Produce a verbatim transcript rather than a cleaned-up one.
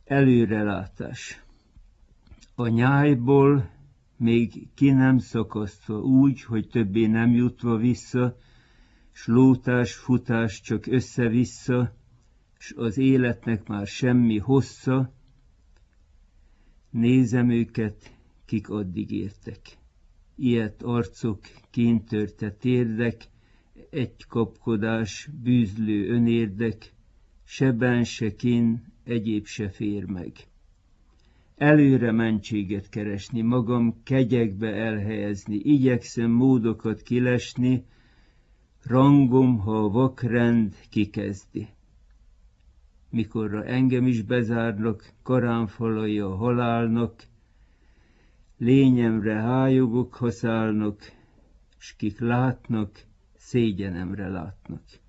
Előrelátás. A nyájból még ki nem szakasztva úgy, hogy többé nem jutva vissza, s lótás, futás csak össze-vissza, s az életnek már semmi hossza, nézem őket, kik addig értek. Ilyet arcok, kintörte térdek, egy kapkodás, bűzlő önérdek, se ben, se kin, egyéb se fér meg. Előre mentséget keresni, magam kegyekbe elhelyezni, igyekszem módokat kilesni, rangom, ha a vakrend kikezdi. Mikorra engem is bezárnak, karánfalai a halálnak, lényemre hájogok, ha szállnak, s kik látnak, szégyenemre látnak.